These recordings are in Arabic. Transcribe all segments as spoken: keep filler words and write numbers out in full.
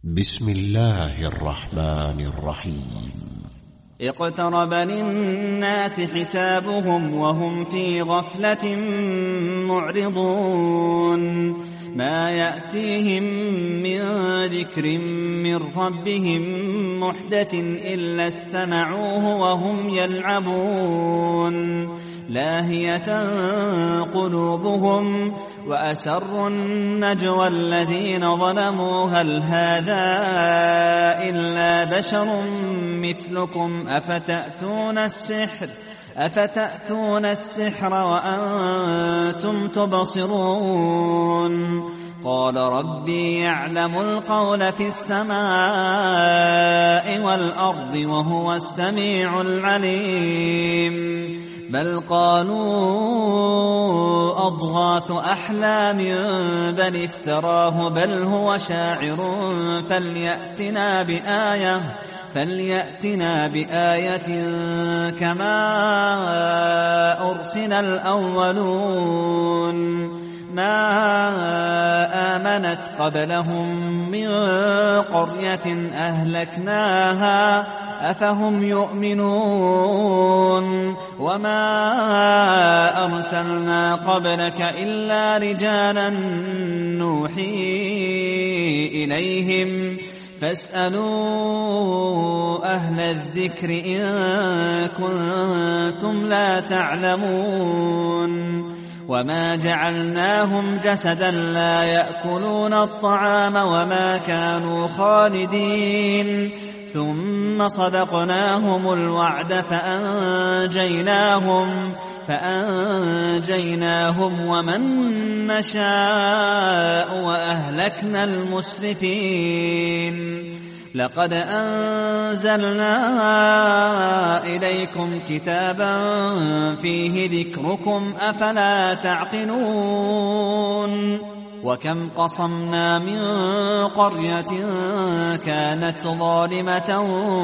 بسم الله الرحمن الرحيم. اقترب للناس حسابهم وهم في غفلة معرضون ما يأتيهم من ذكر من ربهم محدث إلا استمعوه وهم يلعبون لاهية قلوبهم وأسروا النجوى الذين ظلموا هل هذا إلا بشر مثلكم أفتأتون السحر أفتأتون السحر وأنتم تبصرون قال ربي يعلم القول في السماء والأرض وهو السميع العليم بل قالوا أضغاث أحلام بل افتراه بل هو شاعر فليأتنا بآية فليأتنا بآية كما أرسل الأولون ما آمنت قبلهم من قرية أهلكناها أفهم يؤمنون وما أرسلنا قبلك إلا رجالا نوحي إليهم فاسألوا أهل الذكر إن كنتم لا تعلمون وما جعلناهم جسدا لا يأكلون الطعام وما كانوا خالدين ثم صدقناهم الوعد فأنجيناهم فأنجيناهم ومن نشاء وأهلكنا المسرفين لقد أنزلنا إليكم كتابا فيه ذكركم أفلا تعقلون وكم قصمنا من قرية كانت ظالمة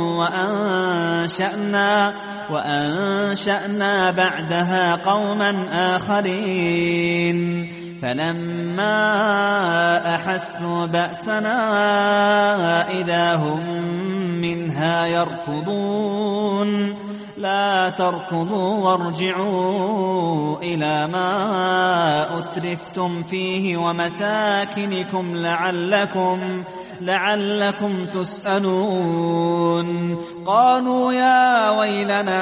وأنشأنا, وأنشأنا بعدها قوما آخرين فلما أحسوا بأسنا إذا هم منها يركضون لا تركضوا وارجعوا إلى ما أترفتم فيه ومساكنكم لعلكم, لعلكم تسألون قالوا يا ويلنا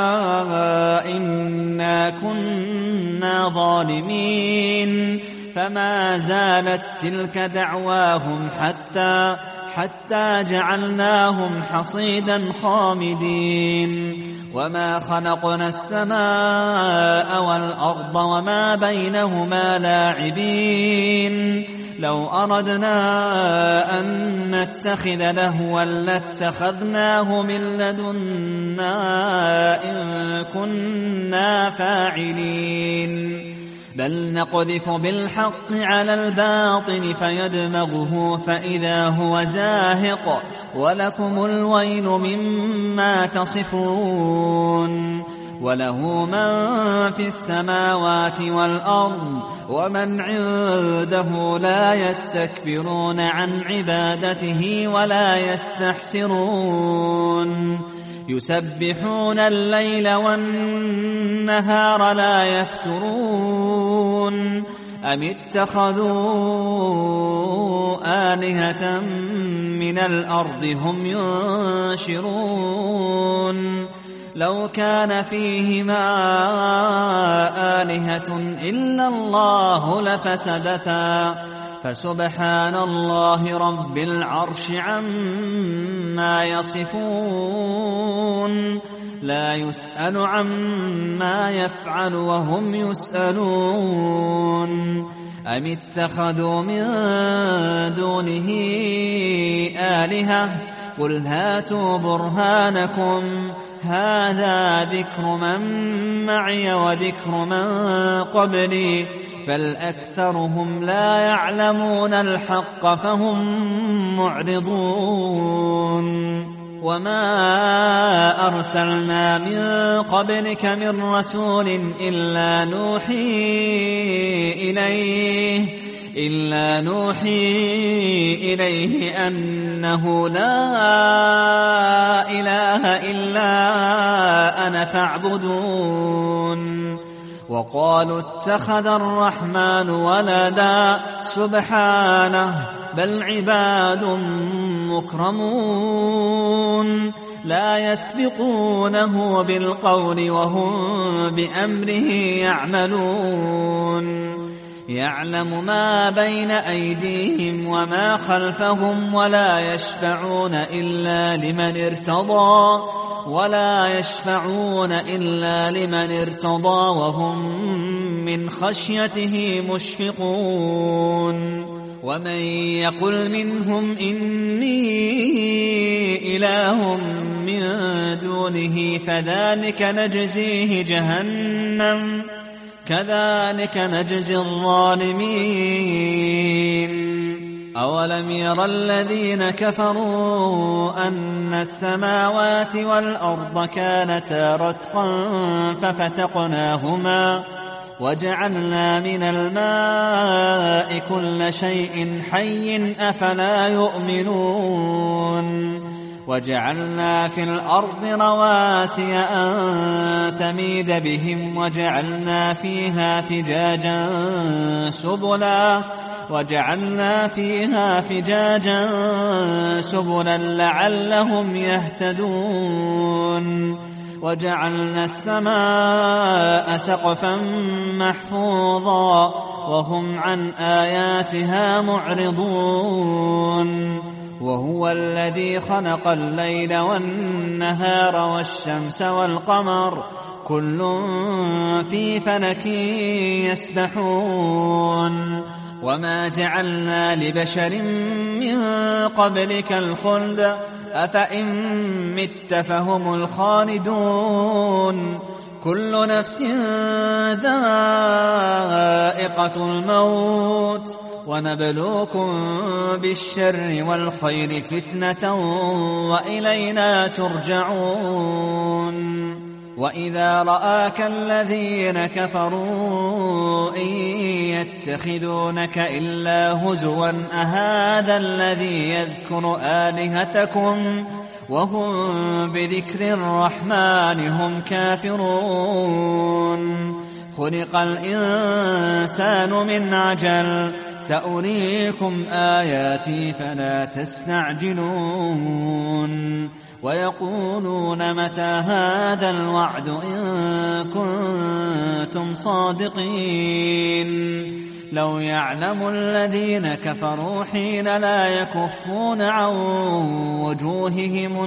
إنا كنا ظالمين فما زالت تلك دعواهم حتى حتى جعلناهم حصيدا خامدين وما خلقنا السماء والأرض وما بينهما لاعبين لو أردنا أن نتخذ لهوا لاتخذناه من لدنا إن كنا فاعلين بل نقذف بالحق على الباطل فيدمغه فإذا هو زاهق ولكم الويل مما تصفون وله من في السماوات والأرض ومن عنده لا يستكبرون عن عبادته ولا يستحسرون يسبحون الليل والنهار لا يفترون أم اتخذوا آلهة من الأرض هم ينشرون لو كان فيهما آلهة إلا الله لفسدتا فسبحان الله رب العرش عما يصفون لا يسأل عما يفعل وهم يسألون أم اتخذوا من دونه آلهة قل هاتوا برهانكم هذا ذكر من معي وذكر من قبلي فالأكثرهم لا يعلمون الحق فهم معرضون وما أرسلنا من قبلك من رسول إلا نوحي إليه إلا نوحي إليه أنه لا إله إلا أنا فاعبدون وقالوا اتخذ الرحمن ولدا سبحانه بل عباد مكرمون لا يسبقونه بالقول وهم بأمره يعملون يعلم ما بين أيديهم وما خلفهم ولا يشفعون إلا لمن ارتضى ولا يشفعون إلا لمن ارتضى وهم من خشيته مشفقون ومن يقل منهم إني إله من دونه فذلك نجزيه جهنم كذلك نجزي الظالمين أولم ير الذين كفروا أن السماوات والأرض كانتا رتقا ففتقناهما وجعلنا من الماء كل شيء حي أفلا يؤمنون وجعلنا في الأرض رواسي أن تميد بهم وجعلنا فيها فجاجا سبلا وجعلنا فيها فجاجا سبلا لعلهم يهتدون وجعلنا السماء سقفا محفوظا وهم عن آياتها معرضون وهو الذي خلق الليل والنهار والشمس والقمر كل في فلك يسبحون وما جعلنا لبشر من قبلك الخلد أفإن مت فهم الخالدون كل نفس ذائقة الموت ونبلوكم بالشر والخير فتنة وإلينا ترجعون وإذا رآك الذين كفروا إن يتخذونك إلا هزوا أهذا الذي يذكر آلهتكم وهم بذكر الرحمن هم كافرون خلق الإنسان من عجل سأريكم آياتي فلا تستعجلون ويقولون متى هذا الوعد إن كنتم صادقين لو يعلم الذين كفروا حين لا يكفون عن وجوههم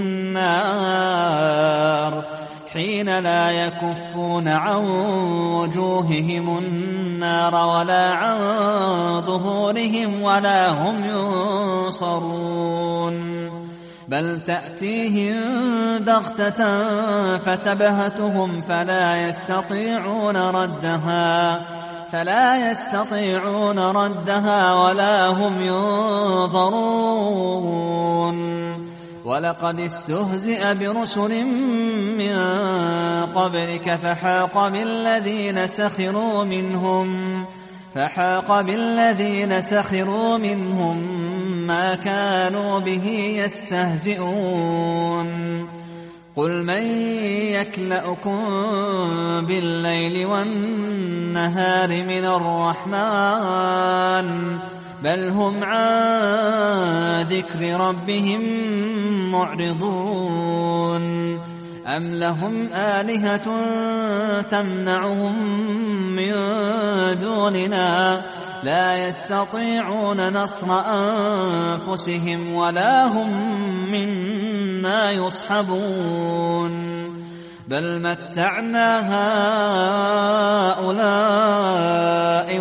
النار حين لا يكفون عن وجوههم النار ولا عن ظهورهم ولا هم ينصرون بل تأتيهم بغتة فتبهتهم فلا يستطيعون ردها فلا يستطيعون ردها ولا هم ينظرون ولقد استهزئ برسل من قبلك فحاق بالذين سخروا منهم فحاق بالذين سخروا منهم ما كانوا به يستهزئون قل من يكلأكم بالليل والنهار من الرحمن بل هم عن ذكر ربهم معرضون أم لهم آلهة تمنعهم من دوننا لا يستطيعون نصر أنفسهم ولا هم منا يصحبون بل متعنا هؤلاء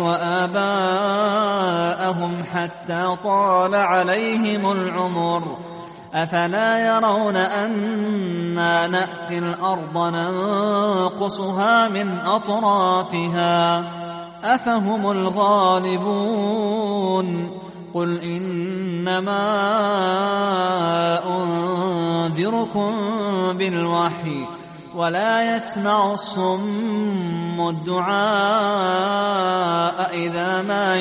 وآباءهم حتى طال عليهم العمر أفلا يرون أنا نأتي الأرض ننقصها من أطرافها أفهم الغالبون قل إنما أنذركم بالوحي ولا يسمع الصم الدعاء إذا ما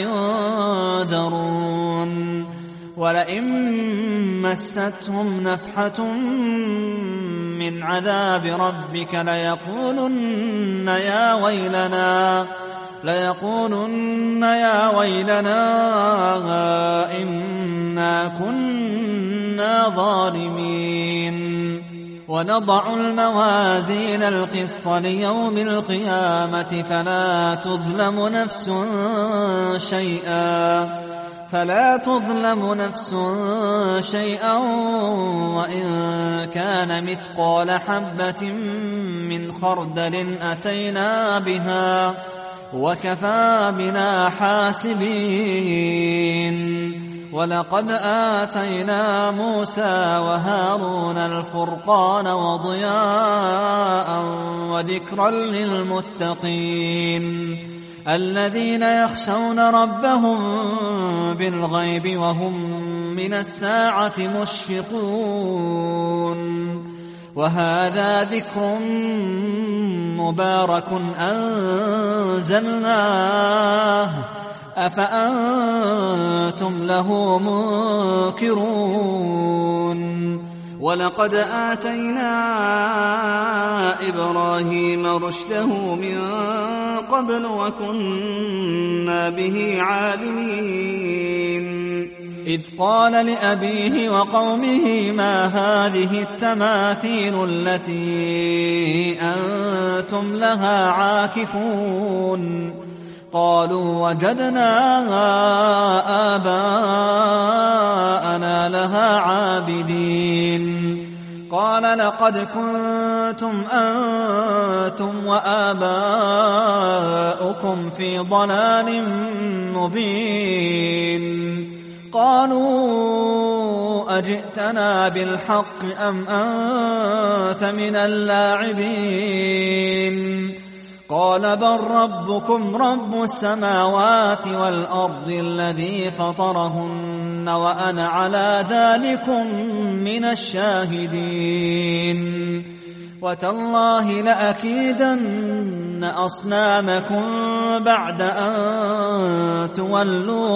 ينذرون ولئن مستهم نفحة من عذاب ربك ليقولن يا ويلنا ليقولن يا ويلنا إنا كنا ظالمين ونضع الموازين القسط ليوم القيامة فلا تظلم نفس شيئا فلا تظلم نفس شيئا وإن كان مثقال حبة من خردل أتينا بها وكفى بنا حاسبين ولقد آتينا موسى وهارون الفرقان وضياء وذكرا للمتقين الذين يخشون ربهم بالغيب وهم من الساعة مشفقون وهذا ذكر مبارك أنزلناه أفأنتم له منكرون ولقد آتينا إبراهيم رشده من قبل وكنا به عالمين إذ قال لأبيه وقومه ما هذه التماثيل التي أنتم لها عاكفون قالوا وجدنا آباءنا لها عابدين قال لقد كنتم أنتم وآباؤكم في ضلال مبين قالوا أجئتنا بالحق أم أنت من اللاعبين قال بل ربكم رب السماوات والأرض الذي فطرهن وأنا على ذلكم من الشاهدين وتالله لأكيدن أصنامكم بعد أن تولوا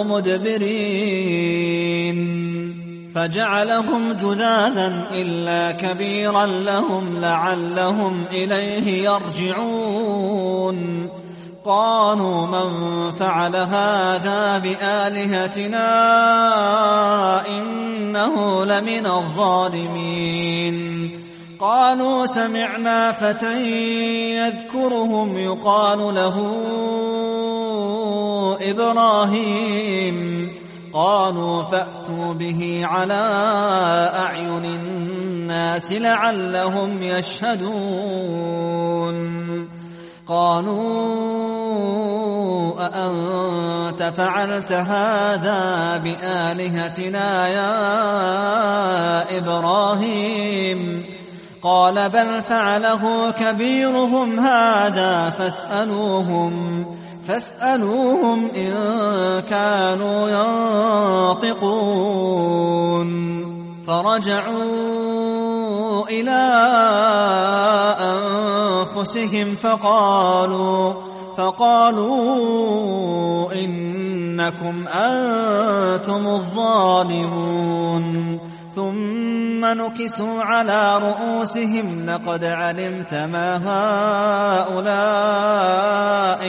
مدبرين فجعلهم جذاذا إلا كبيرا لهم لعلهم إليه يرجعون قالوا من فعل هذا بآلهتنا إنه لمن الظالمين قالوا سمعنا فتى يذكرهم يقال له إبراهيم قالوا فأتوا به على أعين الناس لعلهم يشهدون قالوا أأنت فعلت هذا بآلهتنا يا إبراهيم قال بل فعله كبيرهم هذا فاسألوهم فاسألوهم إن كانوا ينطقون فرجعوا إلى أنفسهم فقالوا فقالوا إنكم أنتم الظالمون ثم نكسوا على رؤوسهم لقد علمت ما هؤلاء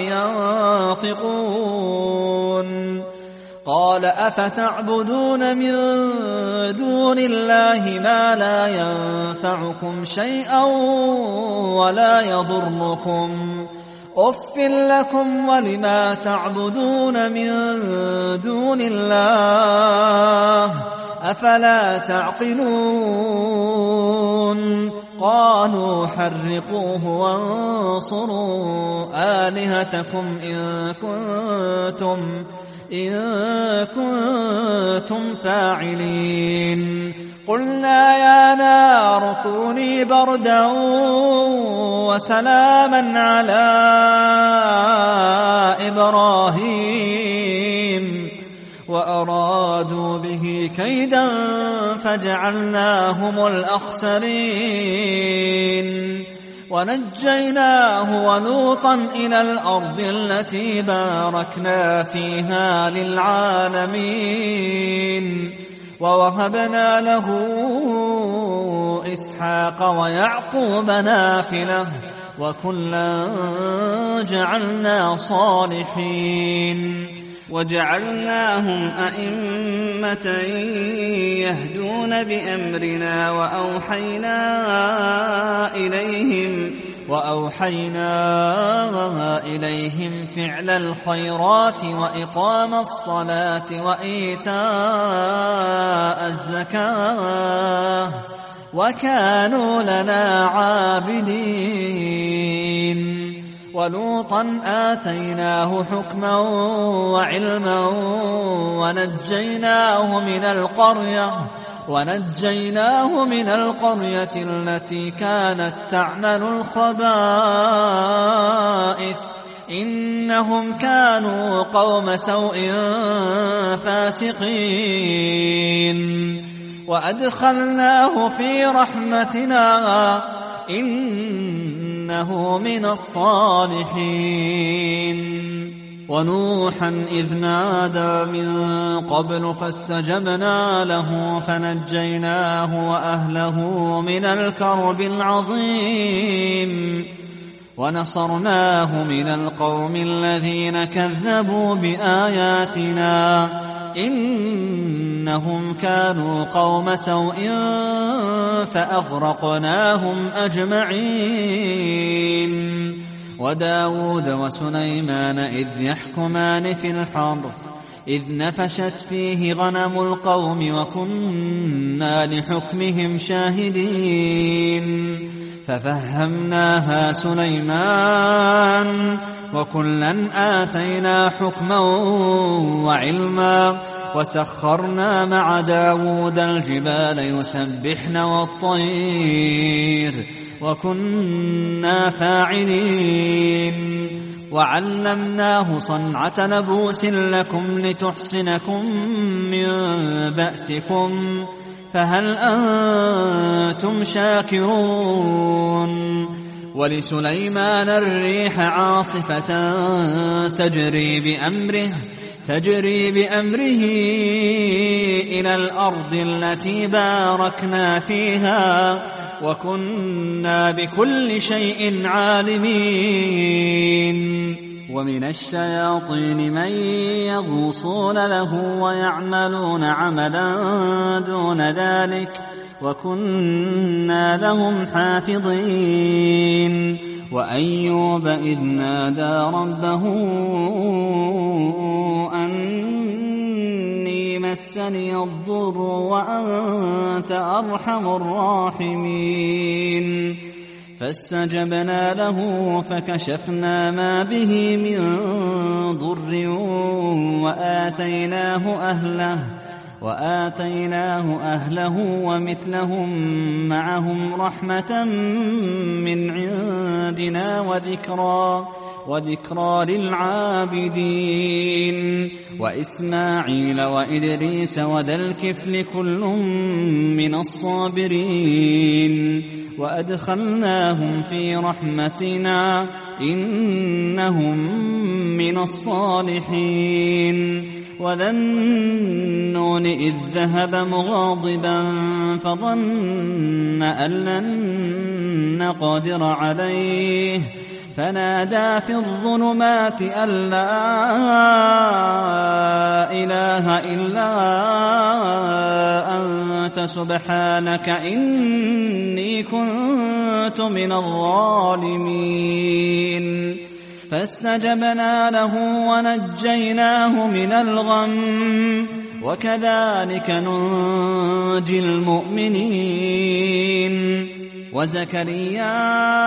ينطقون قال أفتعبدون من دون الله ما لا ينفعكم شيئا ولا يضركم أف لكم ولما تعبدون من دون الله أفلا تعقلون قالوا حرقوه وانصروا آلهتكم إن كنتم إن كنتم فاعلين قلنا يا نار كوني بردا وسلاما على إبراهيم وأرادوا به كيدا فجعلناهم الأخسرين ونجيناه ولوطا إلى الأرض التي باركنا فيها للعالمين ووهبنا له إسحاق ويعقوب نافلة وكلا جعلنا صالحين وجعلناهم أئمة يهدون بأمرنا وأوحينا إليهم وأوحينا إليهم فعل الخيرات وإقام الصلاة وإيتاء الزكاة وكانوا لنا عابدين ولوطا آتيناه حكما وعلما ونجيناه من القرية ونجيناه من القرية التي كانت تعمل الخبائث إنهم كانوا قوم سوء فاسقين وأدخلناه في رحمتنا إنه من الصالحين ونوحا إذ نادى من قبل فاستجبنا له فنجيناه وأهله من الكرب العظيم ونصرناه من القوم الذين كذبوا بآياتنا إنهم كانوا قوم سوء فأغرقناهم أجمعين وداود وسليمان إذ يحكمان في الحرث إذ نفشت فيه غنم القوم وكنا لحكمهم شاهدين ففهمناها سليمان وكلا آتينا حكما وعلما وسخرنا مع داود الجبال يسبحن والطير وكنا فاعلين وعلمناه صنعة لبوس لكم لتحصنكم من بأسكم فهل أنتم شاكرون ولسليمان الريح عاصفة تجري بأمره تجري بأمره إلى الأرض التي باركنا فيها وكنا بكل شيء عالمين ومن الشياطين من يغوصون له ويعملون عملا دون ذلك وكنا لهم حافظين وأيوب إذ نادى ربه أني مسني الضر وأنت أرحم الراحمين فاستجبنا له فكشفنا ما به من ضر وآتيناه أهله وآتيناه أهله ومثلهم معهم رحمة من عندنا وذكرى وذكرى للعابدين وإسماعيل وإدريس وذا الكفل كل من الصابرين وأدخلناهم في رحمتنا إنهم من الصالحين وذا النون إذ ذهب مغاضبا فظن أن لن نقدر عليه فنادى في الظلمات أن لا إله إلا أنت سبحانك إني كنت من الظالمين فاستجبنا له ونجيناه من الغم وكذلك ننجي المؤمنين وزكريا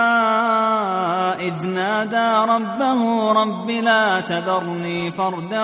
إذ نادى ربه رب لا تذرني فردا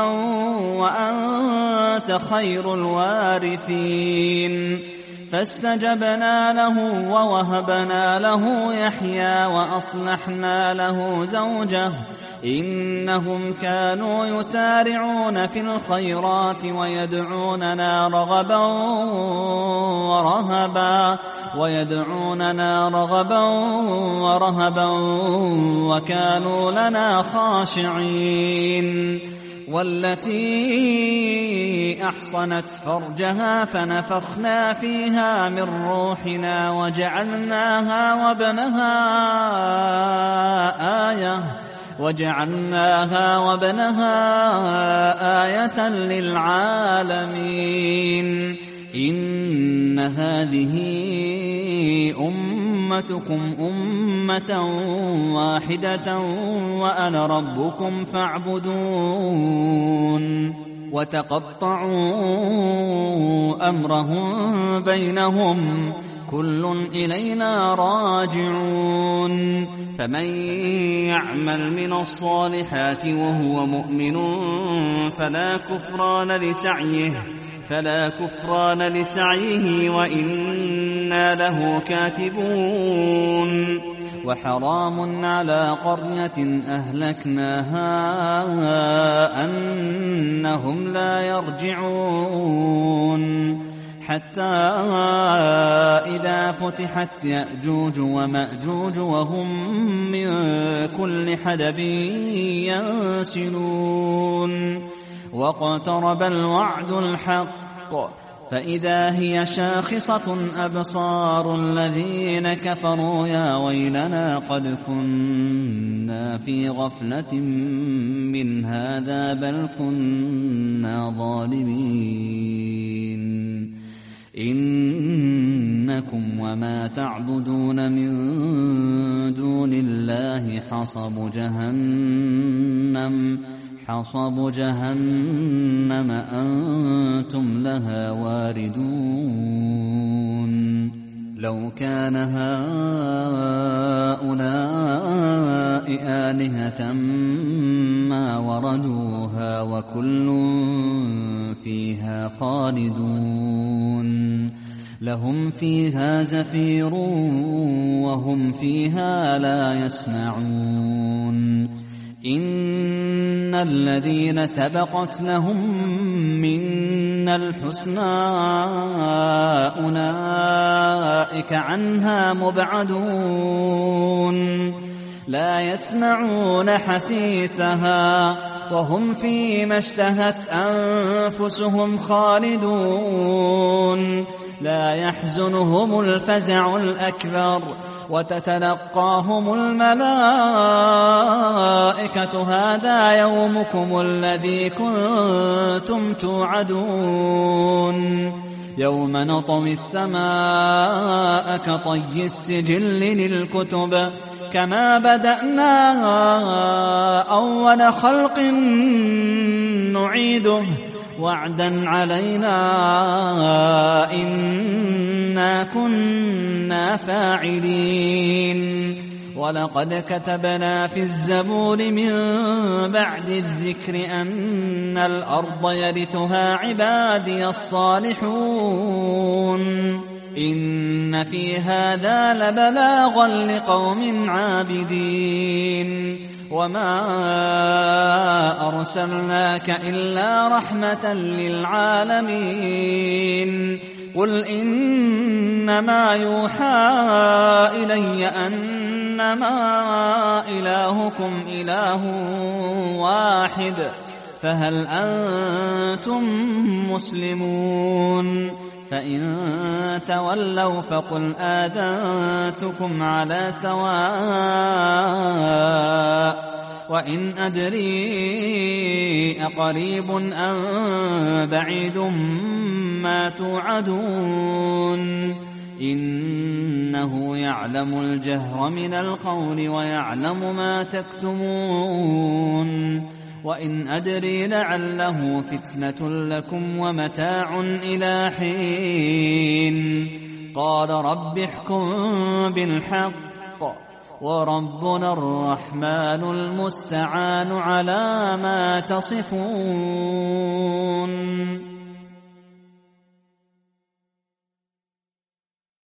وأنت خير الوارثين فاستجبنا له ووهبنا له يحيى وأصلحنا له زوجه إنهم كانوا يسارعون في الخيرات ويدعوننا رغبا ورهبا ويدعوننا رغبا ورهبا وكانوا لنا خاشعين والتي أحصنت فرجها فنفخنا فيها من روحنا وجعلناها وابنها آية وجعلناها وابنها آية للعالمين إن هذه أمتكم أمة واحدة وأنا ربكم فاعبدون وتقطعوا أمرهم بينهم كل إلينا راجعون فمن يعمل من الصالحات وهو مؤمن فلا كفران لسعيه فلا كفران لسعيه وإنا له كاتبون وحرام على قرية أهلكناها أنهم لا يرجعون حتى إذا فتحت يأجوج ومأجوج وهم من كل حدب ينسلون واقترب الوعد الحق فإذا هي شاخصة أبصار الذين كفروا يا ويلنا قد كنا في غفلة من هذا بل كنا ظالمين إنكم وما تعبدون من دون الله حصب جهنم حصب جهنم أنتم لها واردون لو كان هؤلاء آلهة ما وردوها وكل فيها خالدون لهم فيها زفير وهم فيها لا يسمعون إن الذين سبقت لهم منا الحسنى أولئك عنها مبعدون لا يسمعون حسيسها وهم فيما اشتهت أنفسهم خالدون لا يحزنهم الفزع الأكبر وتتلقاهم الملائكة هذا يومكم الذي كنتم توعدون يوم نطوي السماء كطي السجل للكتب كما بدأنا أول خلق نعيده وعدا علينا إنا كنا فاعلين ولقد كتبنا في الزبور من بعد الذكر أن الأرض يرثها عبادي الصالحون إن في هذا لبلاغا لقوم عابدين وما أرسلناك إلا رحمة للعالمين قل إنما يوحى إلي أنما إلهكم إله واحد فهل أنتم مسلمون فإن تولوا فقل آذنتكم على سواء وإن أدري أقريب أم بعيد ما توعدون إنه يعلم الجهر من القول ويعلم ما تكتمون وإن أدري لعله فتنة لكم ومتاع إلى حين قال رب احكم بالحق وربنا الرحمن المستعان على ما تصفون.